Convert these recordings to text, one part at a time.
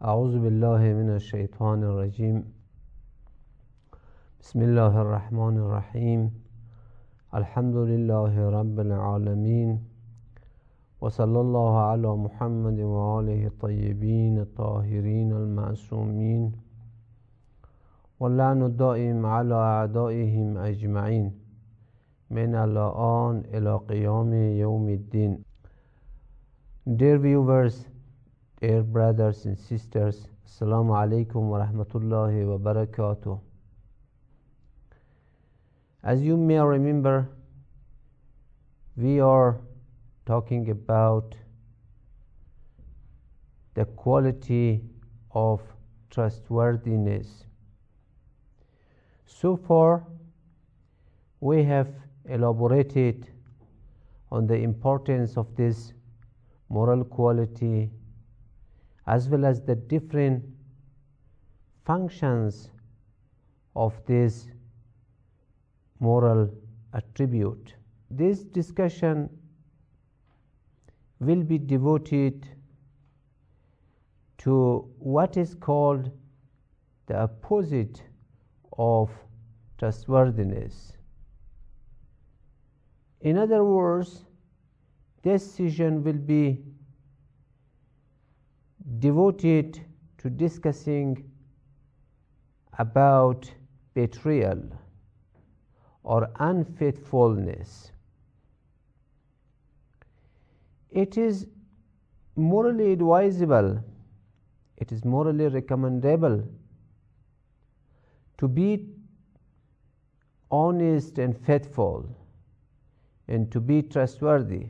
أعوذ بالله من الشيطان الرجيم. بسم الله الرحمن الرحيم. الحمد لله رب العالمين، وصلى الله على محمد وآله الطيبين الطاهرين المعصومين، واللعن الدائم على أعدائهم أجمعين من الآن إلى قيام يوم الدين. Dear viewers, dear brothers and sisters, Assalamu alaikum wa rahmatullahi wa barakatuh. As you may remember, we are talking about the quality of trustworthiness. So far, we have elaborated on the importance of this moral quality as well as the different functions of this moral attribute. This discussion will be devoted to what is called the opposite of trustworthiness. In other words, this session will be devoted to discussing about betrayal or unfaithfulness. It is morally advisable, it is morally recommendable to be honest and faithful and to be trustworthy.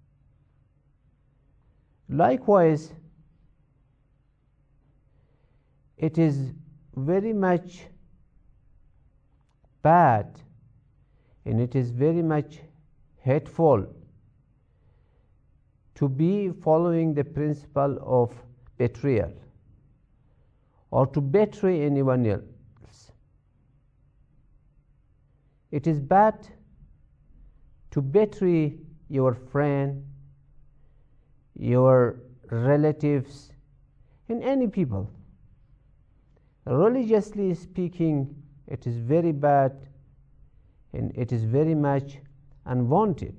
Likewise, it is very much bad and it is very much hateful to be following the principle of betrayal or to betray anyone else. It is bad to betray your friend, your relatives, and any people. Religiously speaking, it is very bad and it is very much unwanted.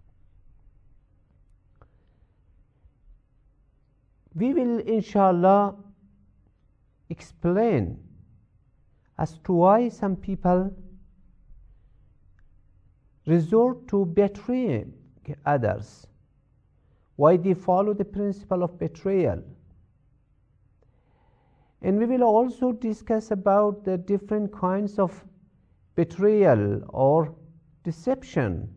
We will inshallah explain as to why some people resort to betraying others, why they follow the principle of betrayal. And we will also discuss about the different kinds of betrayal or deception.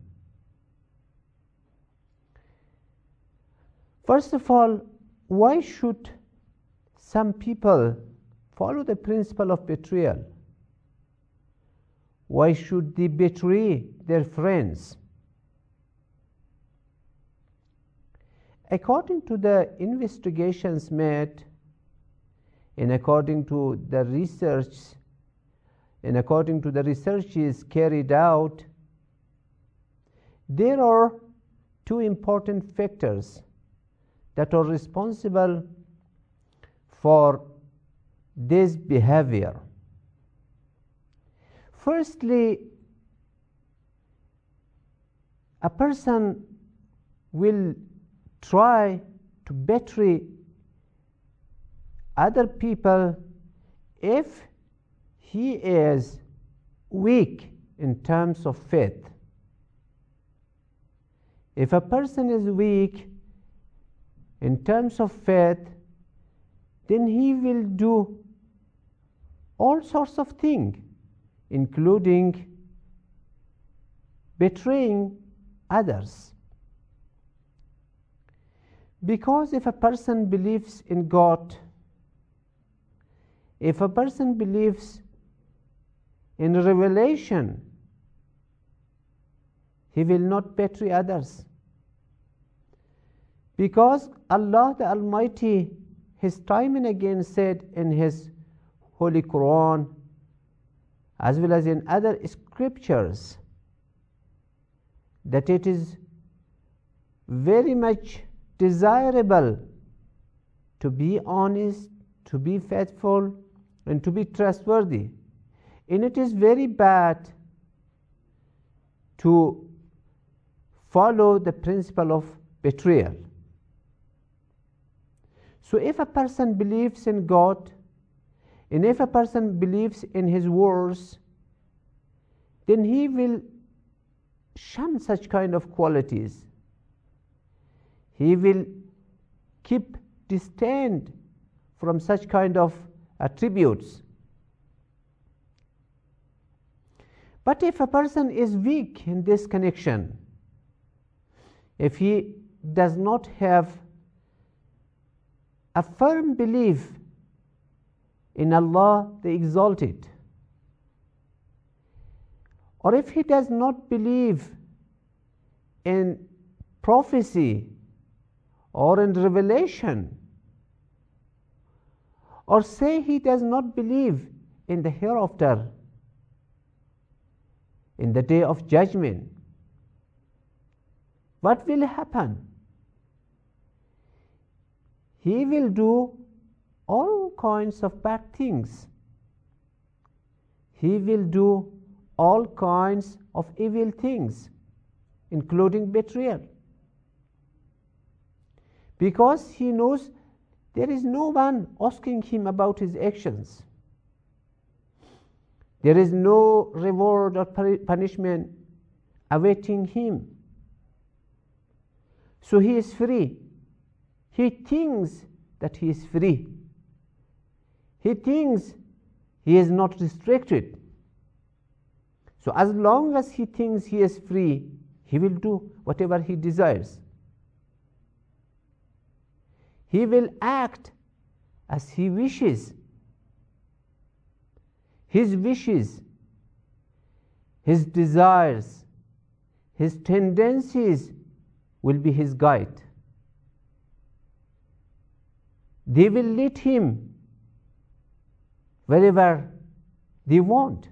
First of all, why should some people follow the principle of betrayal? Why should they betray their friends? According to the investigations made, and according to the researches carried out, there are two important factors that are responsible for this behavior. Firstly, a person will try to betray other people if he is weak in terms of faith. If a person is weak in terms of faith, then he will do all sorts of things, including betraying others. Because if a person believes in God, if a person believes in revelation, he will not betray others. Because Allah the Almighty has time and again said in His Holy Quran as well as in other scriptures that it is very much desirable to be honest, to be faithful, and to be trustworthy. And it is very bad to follow the principle of betrayal. So if a person believes in God, and if a person believes in his words, then he will shun such kind of qualities. He will keep distant from such kind of attributes. But if a person is weak in this connection, if he does not have a firm belief in Allah the Exalted, or if he does not believe in prophecy or in revelation, or say he does not believe in the hereafter, in the day of judgment, what will happen? He will do all kinds of bad things. He will do all kinds of evil things, including betrayal, because he knows there is no one asking him about his actions. There is no reward or punishment awaiting him. So he is free. He thinks that he is free. He thinks he is not restricted. So as long as he thinks he is free, he will do whatever he desires. He will act as he wishes. His wishes, his desires, his tendencies will be his guide. They will lead him wherever they want.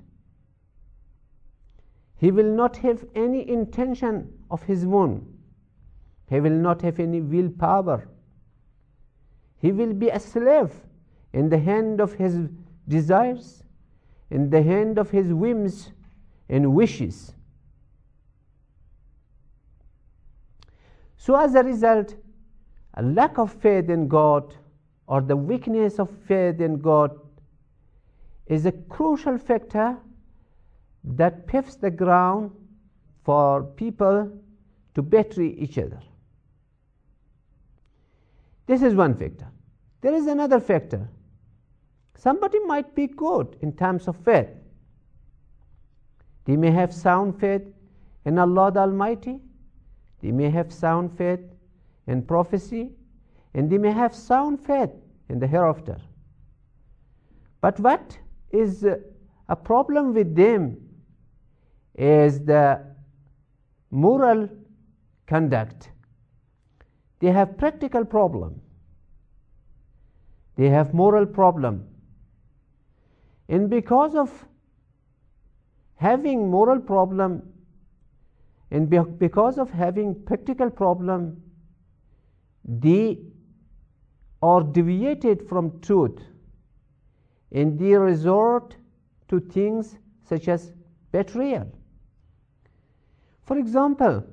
He will not have any intention of his own. He will not have any willpower. He will be a slave in the hand of his desires, in the hand of his whims and wishes. So as a result, a lack of faith in God, or the weakness of faith in God, is a crucial factor that paves the ground for people to betray each other. This is one factor. There is another factor. Somebody might be good in terms of faith. They may have sound faith in Allah the Almighty. They may have sound faith in prophecy, and they may have sound faith in the hereafter. But what is a problem with them is the moral conduct. They have practical problem. They have moral problem. And because of having moral problem and because of having practical problem, they are deviated from truth, and they resort to things such as betrayal. For example,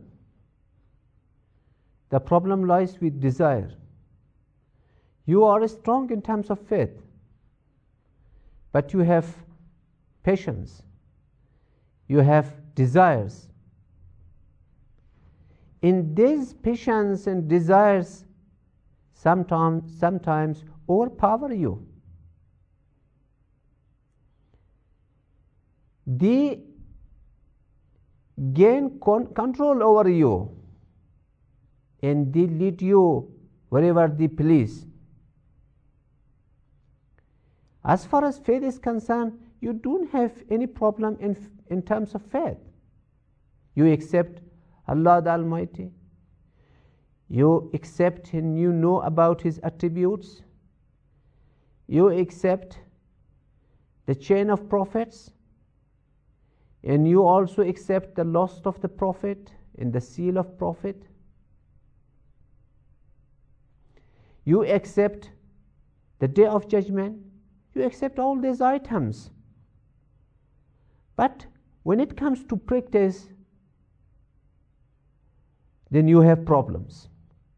the problem lies with desire. You are strong in terms of faith, but you have passions, you have desires. In these passions and desires sometimes overpower you. They gain control over you, and they lead you wherever they please. As far as faith is concerned, you don't have any problem in terms of faith. You accept Allah the Almighty. You accept and you know about His attributes. You accept the chain of prophets, and you also accept the last of the prophet and the seal of prophet. You accept the day of judgment, you accept all these items. But when it comes to practice, then you have problems.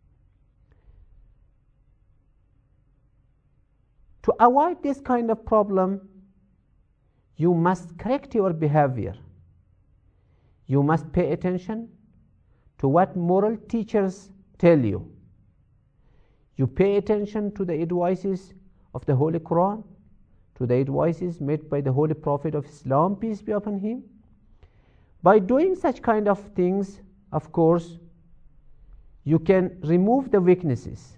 To avoid this kind of problem, you must correct your behavior. You must pay attention to what moral teachers tell you. You pay attention to the advices of the Holy Quran, to the advices made by the Holy Prophet of Islam, peace be upon him. By doing such kind of things, of course, you can remove the weaknesses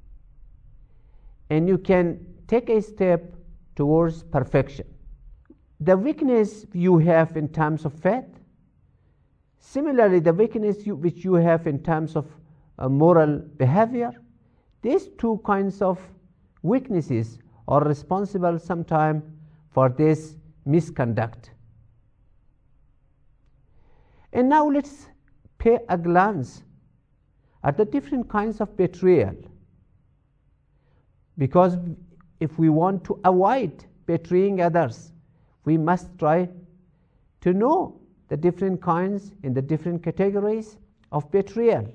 and you can take a step towards perfection. The weakness you have in terms of faith, similarly the weakness which you have in terms of moral behavior, these two kinds of weaknesses are responsible sometimes for this misconduct. And now let's pay a glance at the different kinds of betrayal, because if we want to avoid betraying others, we must try to know the different kinds and the different categories of betrayal.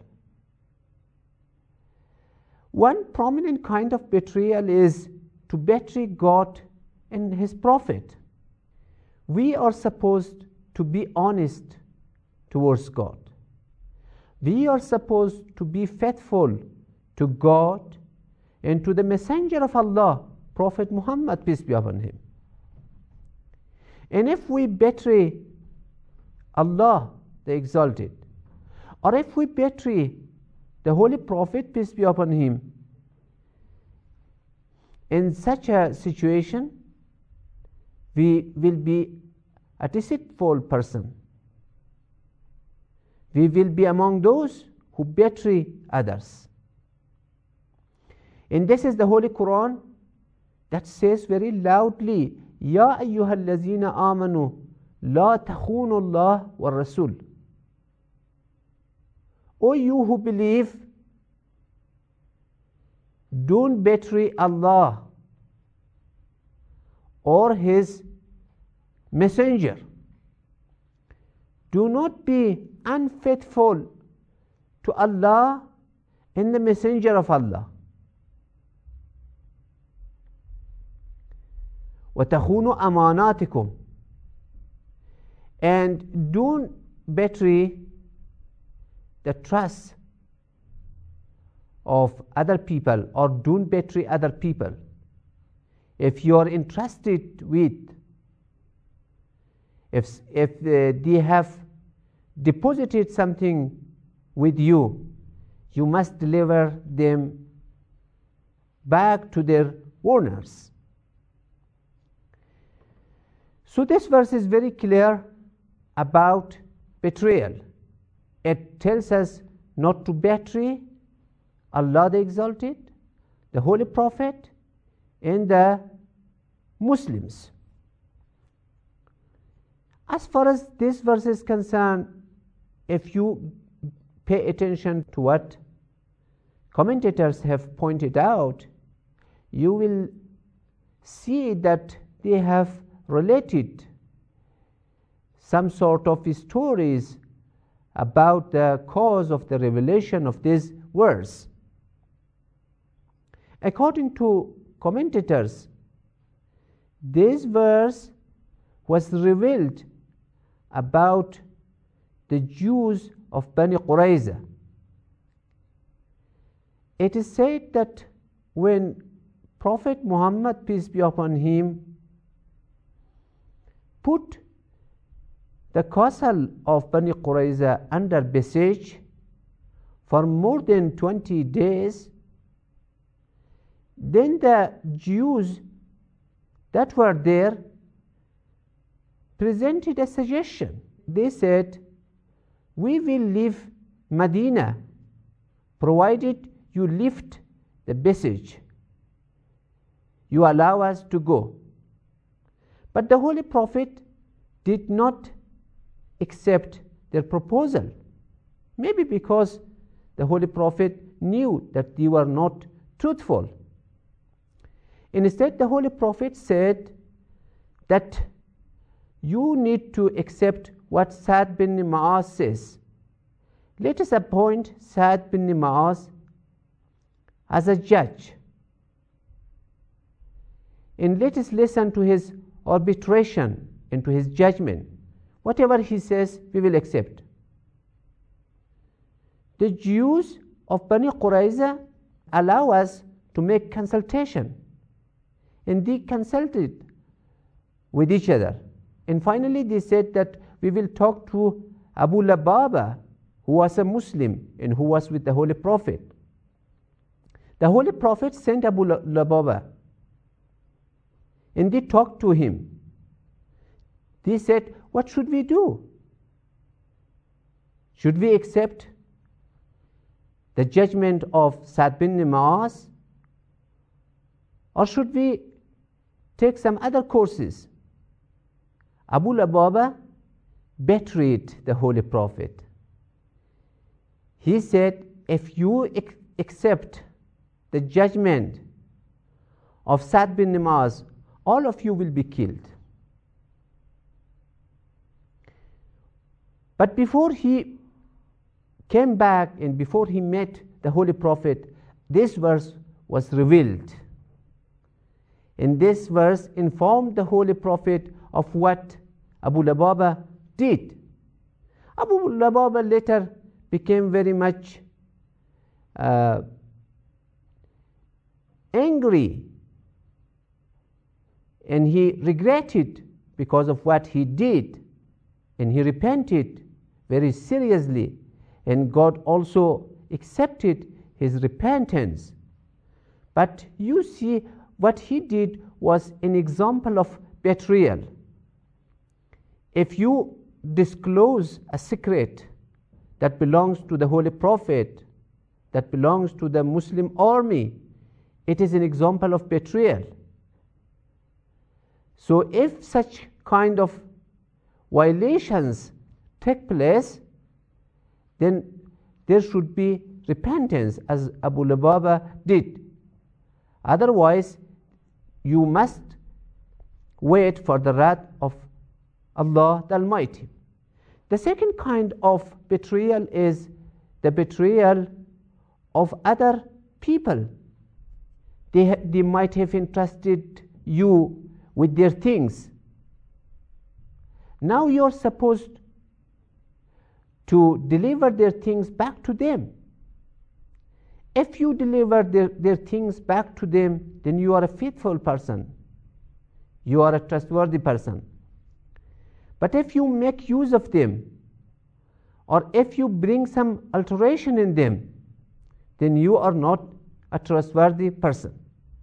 One prominent kind of betrayal is to betray God and His Prophet. We are supposed to be honest towards God. We are supposed to be faithful to God and to the Messenger of Allah, Prophet Muhammad, peace be upon him. And if we betray Allah, the Exalted, or if we betray the Holy Prophet, peace be upon him, in such a situation, we will be a deceitful person. We will be among those who betray others. And this is the Holy Quran that says very loudly, Ya ayyuhal lazina amanu la takhunu Allah wa Rasul. O you who believe, don't betray Allah or His Messenger. Do not be unfaithful to Allah and the Messenger of Allah. وَتَخُونُوا أَمَانَاتِكُمْ. And don't betray the trust of other people, or don't betray other people. If you are entrusted with, if they have deposited something with you, you must deliver them back to their owners. So this verse is very clear about betrayal. It tells us not to betray Allah the Exalted, the Holy Prophet, and the Muslims. As far as this verse is concerned, if you pay attention to what commentators have pointed out, you will see that they have related some sort of stories about the cause of the revelation of this verse. According to commentators, this verse was revealed about the Jews of Bani Qurayza. It is said that when Prophet Muhammad, peace be upon him, put the castle of Bani Qurayza under besiege for more than 20 days, then the Jews that were there presented a suggestion. They said, we will leave Medina provided you lift the besiege. You allow us to go. But the Holy Prophet did not accept their proposal. Maybe because the Holy Prophet knew that they were not truthful. Instead, the Holy Prophet said that you need to accept what Sa'd bin Mu'az says. Let us appoint Sa'd bin Mu'az as a judge, and let us listen to his arbitration and to his judgment. Whatever he says, we will accept. The Jews of Bani Qurayza allow us to make consultation, and they consulted with each other. And finally they said that we will talk to Abu Lubaba, who was a Muslim and who was with the Holy Prophet. The Holy Prophet sent Abu Lubaba, and they talked to him. They said, what should we do? Should we accept the judgment of Sa'd bin Mu'az, or should we take some other courses? Abu Lubaba betrayed the Holy Prophet. He said, if you accept the judgment of Sa'd bin Mu'az, all of you will be killed. But before he came back and before he met the Holy Prophet, this verse was revealed. And this verse informed the Holy Prophet of what Abu Lubaba did. Abu Lubaba later became very much angry, and he regretted because of what he did, and he repented very seriously, and God also accepted his repentance. But you see, what he did was an example of betrayal. If you disclose a secret that belongs to the Holy Prophet, that belongs to the Muslim army, it is an example of betrayal. So if such kind of violations take place, then there should be repentance, as Abu Lubaba did. Otherwise, you must wait for the wrath of Allah the Almighty. The second kind of betrayal is the betrayal of other people. They might have entrusted you with their things. Now you are supposed to deliver their things back to them. If you deliver their things back to them, then you are a faithful person. You are a trustworthy person. But if you make use of them, or if you bring some alteration in them, then you are not a trustworthy person.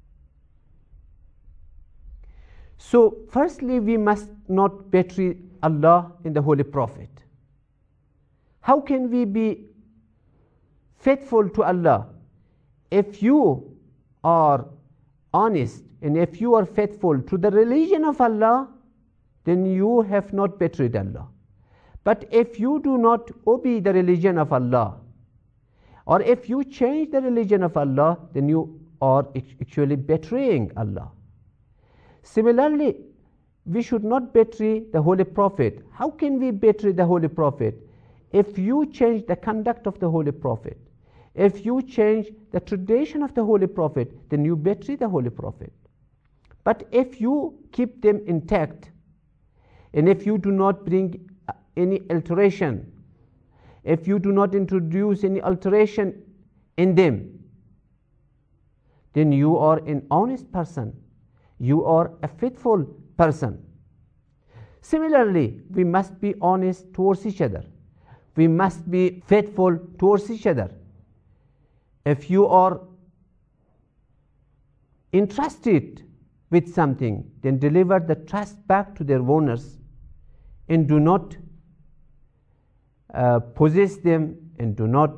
So, firstly, we must not betray Allah and the Holy Prophet. How can we be faithful to Allah? If you are honest and if you are faithful to the religion of Allah, then you have not betrayed Allah. But if you do not obey the religion of Allah, or if you change the religion of Allah, then you are actually betraying Allah. Similarly, we should not betray the Holy Prophet. How can we betray the Holy Prophet? If you change the conduct of the Holy Prophet, if you change the tradition of the Holy Prophet, then you betray the Holy Prophet. But if you keep them intact, and if you do not bring any alteration, if you do not introduce any alteration in them, then you are an honest person. You are a faithful person. Similarly, we must be honest towards each other. We must be faithful towards each other. If you are entrusted with something, then deliver the trust back to their owners, and do not possess them, and do not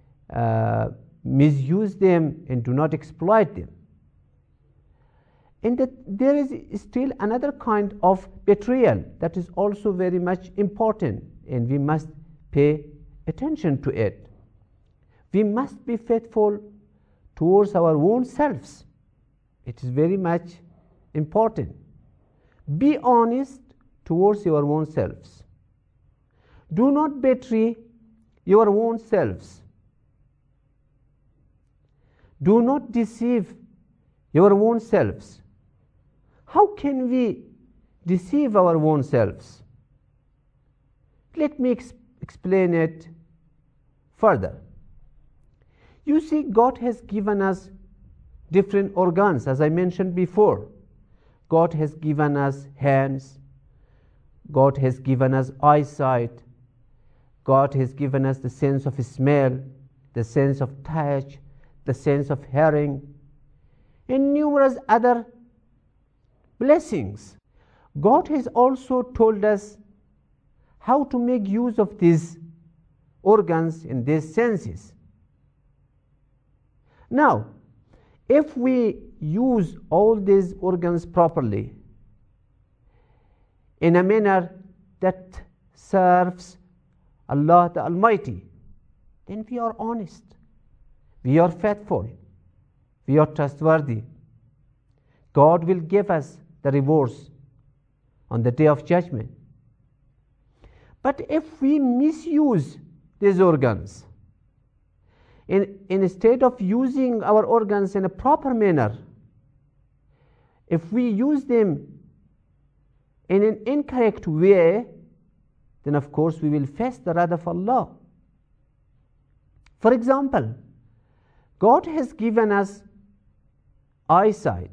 misuse them, and do not exploit them. And that there is still another kind of betrayal that is also very much important, and we must pay attention to it. We must be faithful towards our own selves. It is very much important. Be honest towards your own selves. Do not betray your own selves. Do not deceive your own selves. How can we deceive our own selves? Let me explain it further. You see, God has given us different organs, as I mentioned before. God has given us hands. God has given us eyesight. God has given us the sense of smell, the sense of touch, the sense of hearing, and numerous other blessings. God has also told us how to make use of these organs and these senses. Now, if we use all these organs properly, in a manner that serves Allah the Almighty, then we are honest, we are faithful, we are trustworthy. God will give us the rewards on the day of judgment. But if we misuse these organs, instead of using our organs in a proper manner, if we use them in an incorrect way, then of course we will face the wrath of Allah. For example, God has given us eyesight.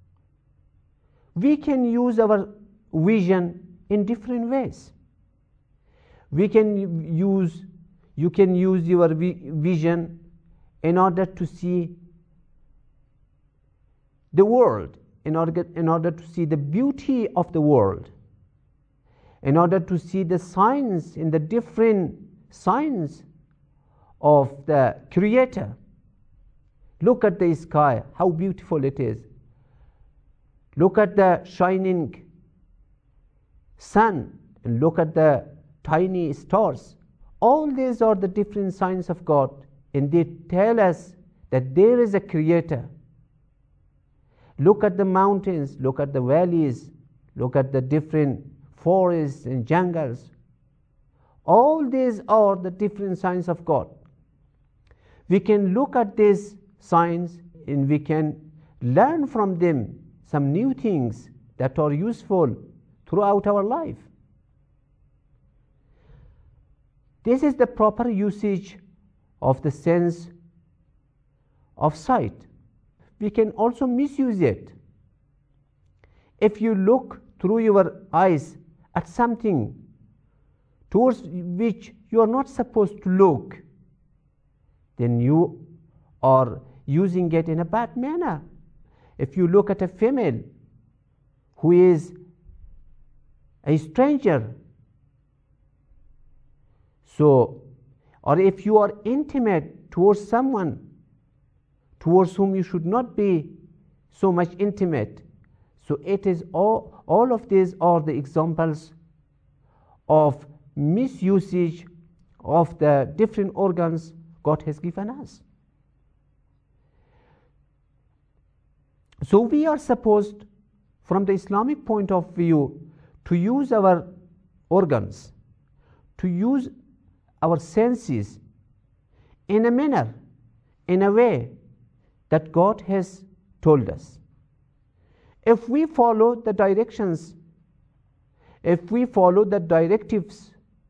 We can use our vision in different ways. You can use your vision in order to see the world, in order to see the beauty of the world, in order to see the signs in the different signs of the Creator. Look at the sky, how beautiful it is. Look at the shining sun, and look at the tiny stars. All these are the different signs of God, and they tell us that there is a Creator. Look at the mountains, look at the valleys, look at the different forests and jungles. All these are the different signs of God. We can look at these signs and we can learn from them some new things that are useful throughout our life. This is the proper usage of the sense of sight. We can also misuse it. If you look through your eyes at something towards which you are not supposed to look, then you are using it in a bad manner. If you look at a female who is a stranger, or if you are intimate towards someone towards whom you should not be so much intimate, so it is all of these are the examples of misusage of the different organs God has given us. So we are supposed, from the Islamic point of view, to use our organs, to use our senses in a manner, in a way that God has told us. If we follow the directions, if we follow the directives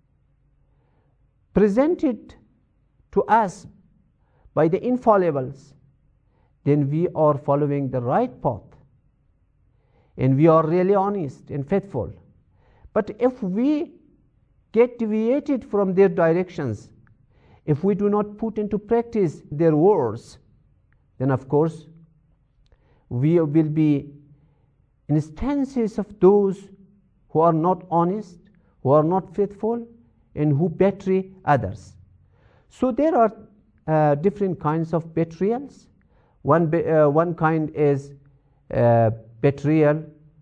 presented to us by the infallibles, then we are following the right path and we are really honest and faithful. But if we get deviated from their directions, if we do not put into practice their words, then of course we will be instances of those who are not honest, who are not faithful, and who betray others. So there are different kinds of betrayals. One kind is betrayal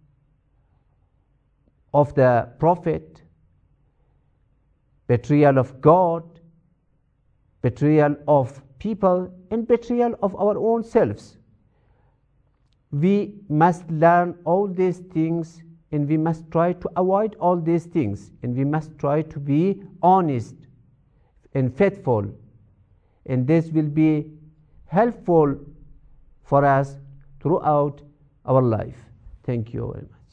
of the Prophet, betrayal of God, betrayal of people, and betrayal of our own selves. we must learn all these things, and we must try to avoid all these things, and we must try to be honest and faithful, and this will be helpful for us throughout our life. Thank you very much.